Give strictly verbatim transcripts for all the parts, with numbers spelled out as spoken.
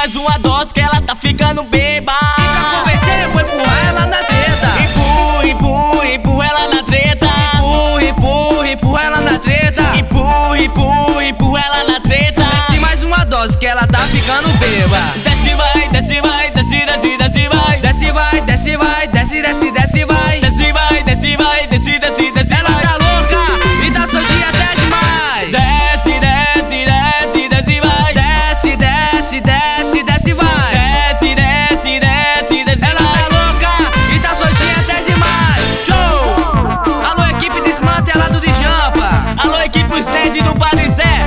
mais uma dose que ela tá ficando beba. E pra convencer eu vou empurrar ela na treta. Empurra, empurra, empurra ela na treta. Empurra, empurra, empurra ela na treta. Empurra, empurra, empurra ela na treta. Desce mais uma dose que ela tá ficando beba. Desce, vai, desce, vai, desce, desce, desce, vai. Desce, vai, desce, vai, desce, desce, desce, vai. Desce, vai, desce, vai, desce, desce, desce, Ela vai. tá louca e tá soltinha até demais. Desce, desce, desce, desce, vai. Desce, desce, desce, desce, vai. Desce, desce, desce, desce, Ela vai. tá louca e tá soltinha até demais. Show! Alô, equipe desmantelado de Jampa. Alô, equipe o stand do Padre Zé.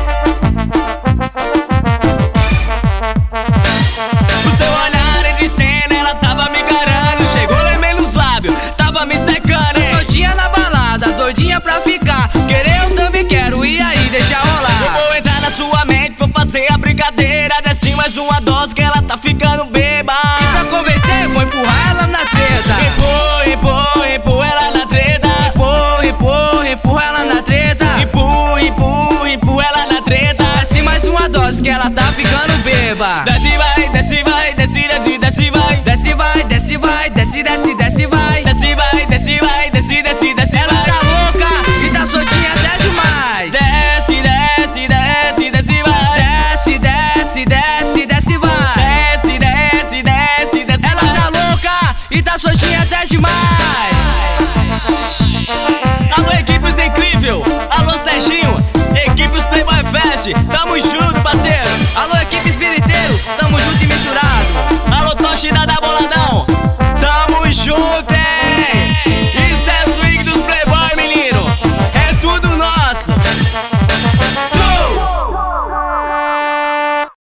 O seu olhar é de cena, ela tava me encarando. Chegou lembendo os lábios, tava me secando, hein? Soltinha na balada, doidinha pra ficar. Querer eu também quero, e aí, deixa Eu rolar. vou entrar na sua mente, vou fazer a brincadeira. Desce mais uma dose que ela tá ficando beba. E pra convencer, vou empurrar ela na treta. Empurra, empurra, empurra ela na treta. Empurra, empurra, empurra ela na treta. Empurra, empurra, empurra ela na treta. Desce mais uma dose que ela tá ficando beba. Desce, vai, desce, vai, desce, desce, desce, vai. Desce, vai, desce, vai, desce, desce, desce, vai. Desce, vai, desce, vai, desce, desce, desce, Ela vai. tá louca e tá soltinha até demais. Desce, desce, desce, desce, vai. Desce, desce, desce, desce, vai. Desce, desce, desce, desce, Ela vai. tá louca e tá soltinha até demais. Alô, equipes incrível. Alô, Serginho. Equipes Playboy Fest. Tamo junto, parceiro. Alô, equipe espiriteiro, tamo junto